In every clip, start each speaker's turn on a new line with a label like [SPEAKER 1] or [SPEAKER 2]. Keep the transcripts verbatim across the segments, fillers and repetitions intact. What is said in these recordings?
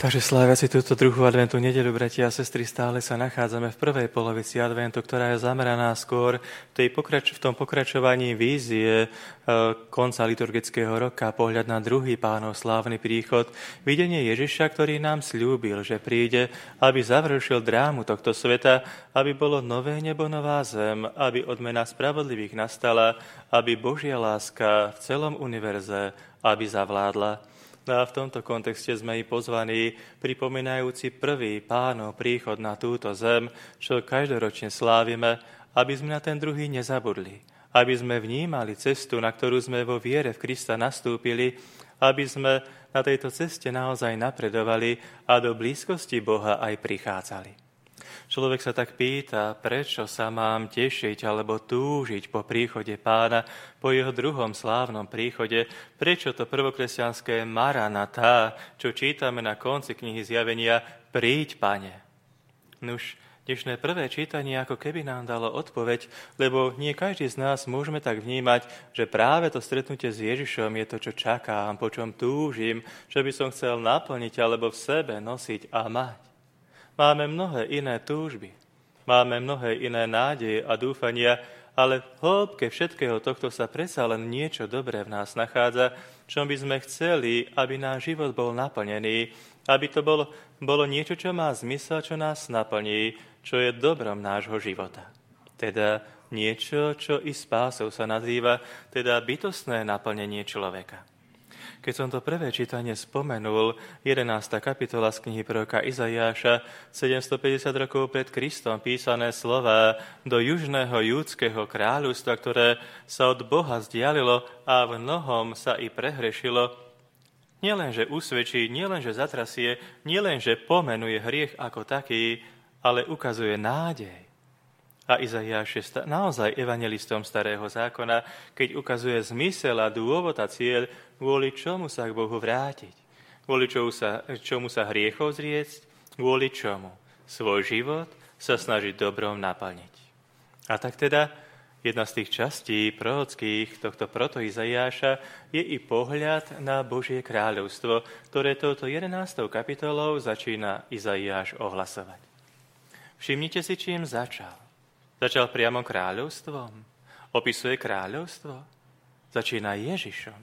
[SPEAKER 1] Takže sláviaci túto druhú adventu nedeľu, bratia a sestry, stále sa nachádzame v prvej polovici adventu, ktorá je zameraná skôr v, tej pokrač- v tom pokračovaní vízie e, konca liturgického roka, pohľad na druhý Pánov slávny príchod, videnie Ježiša, ktorý nám sľúbil, že príde, aby završil drámu tohto sveta, aby bolo nové nebo, nová zem, aby odmena spravodlivých nastala, aby Božia láska v celom univerze, aby zavládla. No a v tomto kontexte sme i pozvaní, pripomínajúci prvý Pánov príchod na túto zem, čo každoročne slávime, aby sme na ten druhý nezabudli, aby sme vnímali cestu, na ktorú sme vo viere v Krista nastúpili, aby sme na tejto ceste naozaj napredovali a do blízkosti Boha aj prichádzali. Človek sa tak pýta, prečo sa mám tešiť alebo túžiť po príchode Pána, po jeho druhom slávnom príchode, prečo to prvokresťanské Maranatá, čo čítame na konci knihy Zjavenia, príď, Pane. Nuž, dnešné prvé čítanie ako keby nám dalo odpoveď, lebo nie každý z nás môžeme tak vnímať, že práve to stretnutie s Ježišom je to, čo čakám, po čom túžim, čo by som chcel naplniť alebo v sebe nosiť a mať. Máme mnohé iné túžby, máme mnohé iné nádeje a dúfania, ale v hĺbke všetkého tohto sa predsa len niečo dobré v nás nachádza, čom by sme chceli, aby náš život bol naplnený, aby to bolo, bolo niečo, čo má zmysel, čo nás naplní, čo je dobrom nášho života. Teda niečo, čo i spásou sa nazýva, teda bytostné naplnenie človeka. Keď som to prvé čítanie spomenul, jedenásta kapitola z knihy proroka Izaiáša, sedemstopäťdesiat rokov pred Kristom písané slová do južného júdskeho kráľovstva, ktoré sa od Boha vzdialilo a v mnohom sa i prehrešilo, nielenže usvedčí, nielenže zatrasie, nielenže pomenuje hriech ako taký, ale ukazuje nádej. A Izaiáš je naozaj evanjelistom starého zákona, keď ukazuje zmysel a dôvod a cieľ, kvôli čomu sa k Bohu vrátiť, kvôli čomu sa, čomu sa hriechov zriecť, kvôli čomu svoj život sa snažiť dobrom naplniť. A tak teda jedna z tých častí prorockých tohto proto Izaiáša je i pohľad na Božie kráľovstvo, ktoré touto jedenástou kapitolou začína Izaiáš ohlasovať. Všimnite si, čím začal. Začal priamo kráľovstvom. Opisuje kráľovstvo. Začína Ježišom.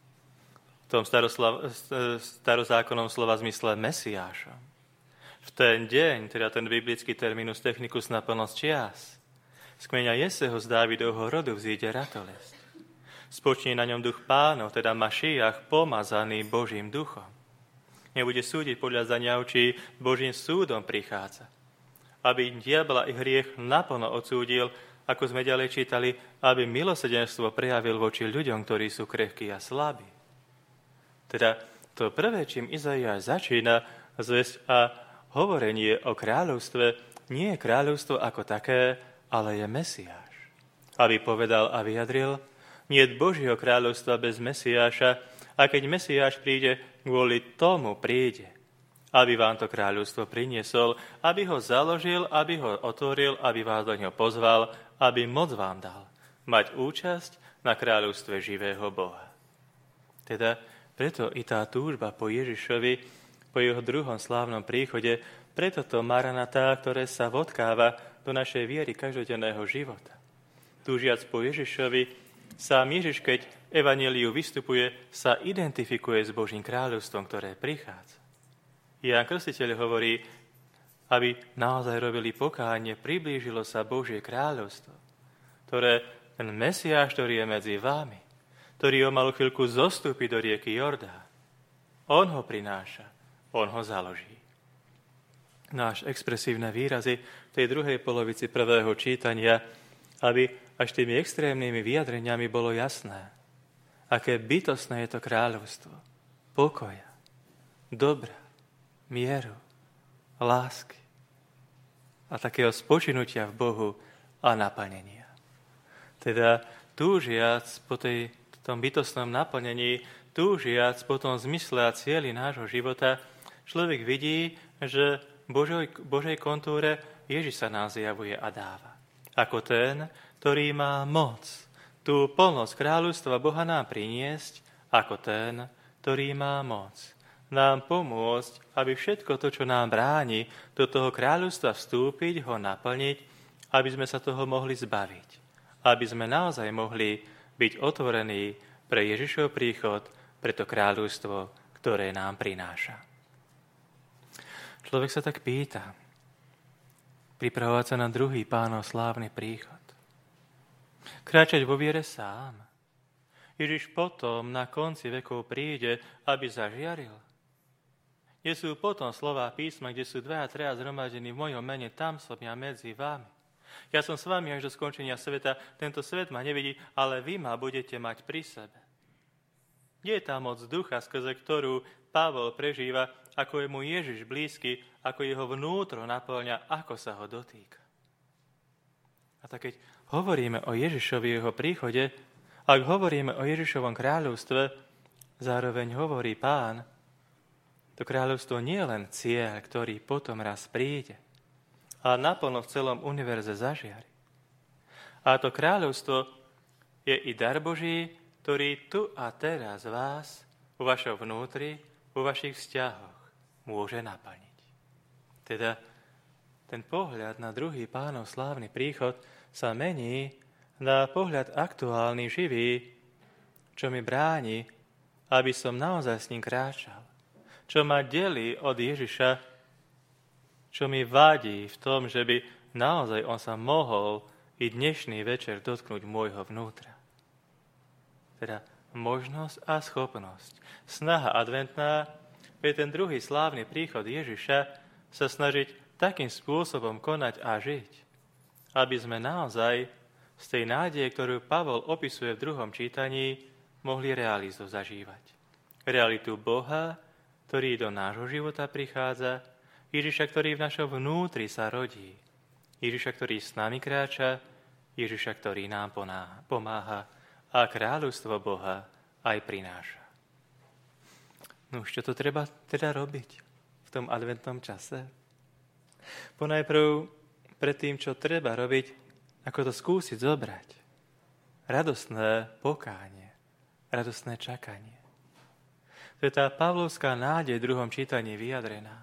[SPEAKER 1] V tom starozákonnom slova zmysle Mesiášom. V ten deň, teda ten biblický terminus technicus na plnosť čias, z kmeňa Jeseho z Dávidovho rodu vzíde ratolesť. Spočnie na ňom duch Pánov, teda Mašiach, pomazaný Božím duchom. Nebude súdiť podľa zaňavčí, Božím súdom prichádza. Aby diabla i hriech naplno odsúdil, ako sme ďalej čítali, aby milosrdenstvo prejavil voči ľuďom, ktorí sú krehkí a slabí. Teda to prvé, čím Izaiáš začína zvesť a hovorenie o kráľovstve, nie je kráľovstvo ako také, ale je Mesiáš. Aby povedal a vyjadril, nie je Božieho kráľovstva bez Mesiáša, a keď Mesiáš príde, kvôli tomu príde. Aby vám to kráľovstvo priniesol, aby ho založil, aby ho otvoril, aby vás do ňoho pozval, aby moc vám dal mať účasť na kráľovstve živého Boha. Teda preto i tá túžba po Ježišovi, po jeho druhom slávnom príchode, preto to Maranatá, ktoré sa vodkáva do našej viery každodenného života. Túžiac po Ježišovi, sám Ježiš, keď evanjeliu vystupuje, sa identifikuje s Božím kráľovstvom, ktoré prichádza. Ján Krstiteľ hovorí, aby naozaj robili pokánie, priblížilo sa Božie kráľovstvo, ktoré ten Mesiáš, ktorý je medzi vami, ktorý o malú chvíľku zostúpi do rieky Jordán, on ho prináša, on ho založí. Náš expresívne výrazy v tej druhej polovici prvého čítania, aby až tými extrémnymi vyjadreniami bolo jasné, aké bytostné je to kráľovstvo, pokoja, dobra, mieru, lásky a takého spočinutia v Bohu a naplnenia. Teda túžiac po tej, tom bytostnom naplnení, túžiac po tom zmysle a cieli nášho života, človek vidí, že v Božej, Božej kontúre Ježiš sa nám zjavuje a dáva. Ako ten, ktorý má moc tú plnosť kráľovstva Boha nám priniesť, ako ten, ktorý má moc nám pomôcť, aby všetko to, čo nám bráni do toho kráľovstva vstúpiť, ho naplniť, aby sme sa toho mohli zbaviť. Aby sme naozaj mohli byť otvorení pre Ježišov príchod, pre to kráľovstvo, ktoré nám prináša. Človek sa tak pýta, pripravovať sa na druhý Pánov slávny príchod. Kráčať vo viere sám. Ježiš potom na konci vekov príde, aby zažiaril. Kde sú potom slová písma, kde sú dvaja, traja zhromaždení v mojom mene, tam som ja medzi vami. Ja som s vami až do skončenia sveta, tento svet ma nevidí, ale vy ma budete mať pri sebe. Kde je tá moc ducha, skrze ktorú Pavol prežíva, ako je mu Ježiš blízky, ako jeho vnútro naplňa, ako sa ho dotýka. A tak keď hovoríme o Ježišovi jeho príchode, ak hovoríme o Ježišovom kráľovstve, zároveň hovorí Pán, to kráľovstvo nie je len cieľ, ktorý potom raz príde, a naplno v celom univerze zažiari. A to kráľovstvo je i dar Boží, ktorý tu a teraz vás, vo vašom vnútri, vo vašich vzťahoch môže naplniť. Teda ten pohľad na druhý Pánov slávny príchod sa mení na pohľad aktuálny, živý, čo mi bráni, aby som naozaj s ním kráčal. Čo ma delí od Ježiša, čo mi vadí v tom, že by naozaj on sa mohol i dnešný večer dotknúť môjho vnútra. Teda možnosť a schopnosť. Snaha adventná je ten druhý slávny príchod Ježiša sa snažiť takým spôsobom konať a žiť, aby sme naozaj z tej nádeje, ktorú Pavol opisuje v druhom čítaní, mohli realitu zažívať. Realitu Boha, ktorý do nášho života prichádza, Ježiša, ktorý v našom vnútri sa rodí, Ježiša, ktorý s nami kráča, Ježiša, ktorý nám pomáha a kráľovstvo Boha aj prináša. No už čo to treba teda robiť v tom adventnom čase? Ponajprv pred tým, čo treba robiť, ako to skúsiť zobrať. Radostné pokánie, radostné čakanie. To je tá pavlovská nádej v druhom čítaní vyjadrená.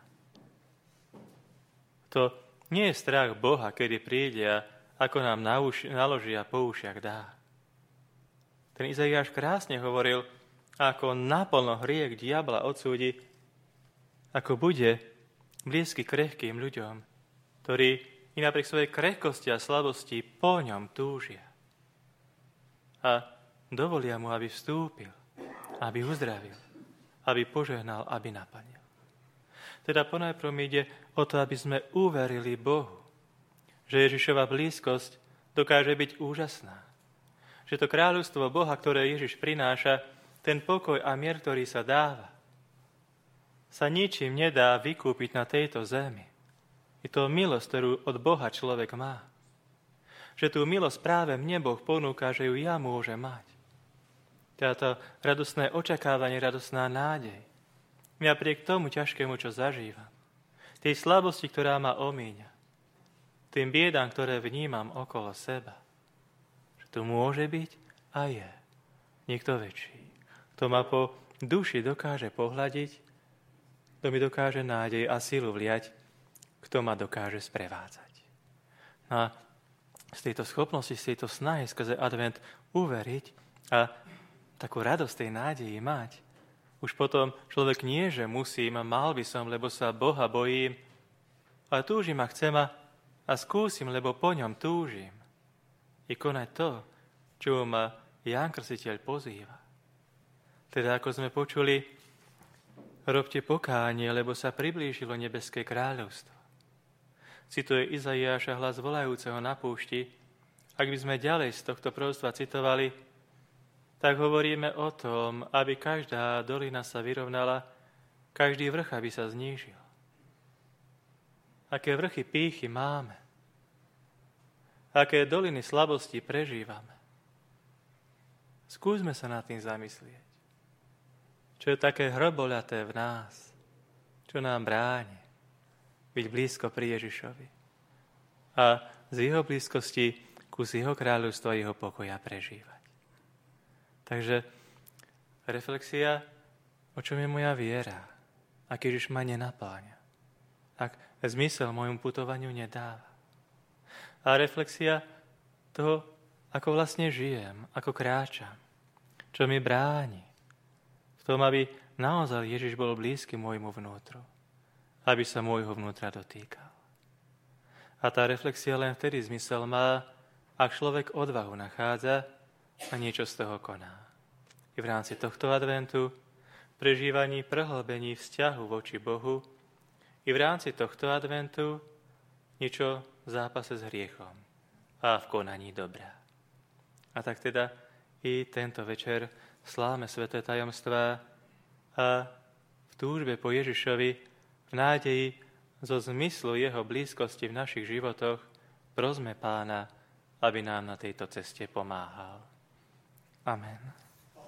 [SPEAKER 1] To nie je strach Boha, kedy príde a ako nám naloží a po ušiach dá. Ten Izaiáš krásne hovoril, ako naplno hriech diabla odsúdi, ako bude blízky krehkým ľuďom, ktorí i napriek svojej krehkosti a slabosti po ňom túžia. A dovolia mu, aby vstúpil, aby uzdravil, aby požehnal, aby naplnil. Teda ponajprv mi ide o to, aby sme uverili Bohu, že Ježišova blízkosť dokáže byť úžasná. Že to kráľovstvo Boha, ktoré Ježiš prináša, ten pokoj a mier, ktorý sa dáva, sa ničím nedá vykúpiť na tejto zemi. Je to milosť, ktorú od Boha človek má. Že tú milosť práve mne Boh ponúka, že ju ja môžem mať. Táto radostné očakávanie, radostná nádej. Napriek tomu ťažkému, čo zažívam. Tej slabosti, ktorá ma omíňa. Tým biedám, ktoré vnímam okolo seba. Že tu môže byť a je niekto väčší. Kto ma po duši dokáže pohľadiť, kto mi dokáže nádej a silu vliať, kto ma dokáže sprevádzať. No a z tejto schopnosti, z tejto snahy skrze advent uveriť a takú radosť tej nádeji mať, už potom človek nie, že musím a mal by som, lebo sa Boha bojím, ale túžim a chcem a, a skúsim, lebo po ňom túžim. I konať to, čo ma Ján Krstiteľ pozýva. Teda, ako sme počuli, robte pokánie, lebo sa priblížilo nebeské kráľovstvo. Cituje Izaiáša hlas volajúceho na púšti. Ak by sme ďalej z tohto proroctva citovali, tak hovoríme o tom, aby každá dolina sa vyrovnala, každý vrch, aby sa znížil. Aké vrchy pýchy máme, aké doliny slabosti prežívame. Skúsme sa nad tým zamyslieť. Čo je také hroboľaté v nás, čo nám bráni byť blízko pri Ježišovi a z jeho blízkosti kus jeho kráľovstva a jeho pokoja prežívať. Takže reflexia, o čom je moja viera, ak Ježiš ma nenapáňa, ak zmysel môjmu putovaniu nedáva. A reflexia toho, ako vlastne žijem, ako kráčam, čo mi bráni v tom, aby naozaj Ježiš bol blízky môjmu vnútru, aby sa môjho vnútra dotýkal. A tá reflexia len vtedy zmysel má, ak človek odvahu nachádza a niečo z toho koná. I v rámci tohto adventu, prežívaní prehlbení vzťahu voči Bohu, i v rámci tohto adventu niečo v zápase s hriechom a v konaní dobrá. A tak teda i tento večer slávme sväté tajomstvá a v túžbe po Ježišovi, v nádeji zo zmyslu jeho blízkosti v našich životoch prosme Pána, aby nám na tejto ceste pomáhal. Amen.